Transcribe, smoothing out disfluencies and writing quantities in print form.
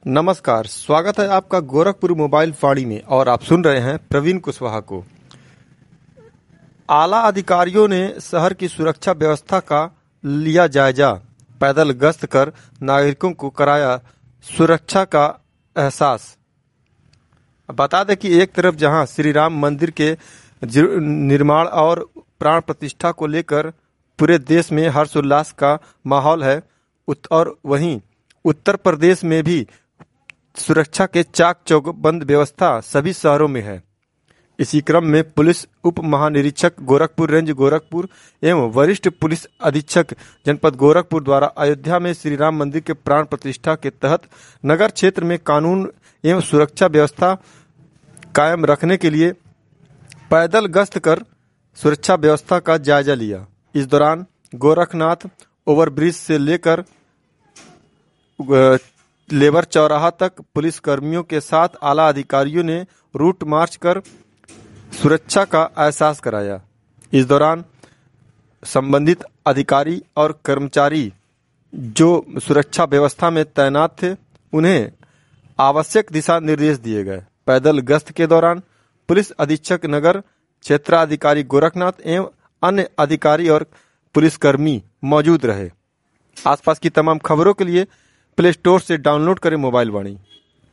नमस्कार, स्वागत है आपका गोरखपुर मोबाइल वाणी में और आप सुन रहे हैं प्रवीण कुशवाहा को। आला अधिकारियों ने शहर की सुरक्षा व्यवस्था का लिया जायजा, पैदल गश्त कर नागरिकों को कराया सुरक्षा का एहसास। बता दें कि एक तरफ जहां श्री राम मंदिर के निर्माण और प्राण प्रतिष्ठा को लेकर पूरे देश में हर्षोल्लास का माहौल है, और वहीं उत्तर प्रदेश में भी सुरक्षा के चाक चौबंद व्यवस्था सभी शहरों में है। इसी क्रम में पुलिस उप महानिरीक्षक गोरखपुर रेंज गोरखपुर एवं वरिष्ठ पुलिस अधीक्षक जनपद गोरखपुर द्वारा अयोध्या में श्री राम मंदिर के प्राण प्रतिष्ठा के तहत नगर क्षेत्र में कानून एवं सुरक्षा व्यवस्था कायम रखने के लिए पैदल गश्त कर सुरक्षा व्यवस्था का जायजा लिया। इस दौरान गोरखनाथ ओवरब्रिज से लेकर लेबर चौराहा तक पुलिस कर्मियों के साथ आला अधिकारियों ने रूट मार्च कर सुरक्षा का एहसास कराया। इस दौरान संबंधित अधिकारी और कर्मचारी जो सुरक्षा व्यवस्था में तैनात थे, उन्हें आवश्यक दिशा निर्देश दिए गए। पैदल गश्त के दौरान पुलिस अधीक्षक नगर, क्षेत्राधिकारी गोरखनाथ एवं अन्य अधिकारी और पुलिसकर्मी मौजूद रहे। आसपास की तमाम खबरों के लिए प्ले स्टोर से डाउनलोड करें मोबाइल वाणी।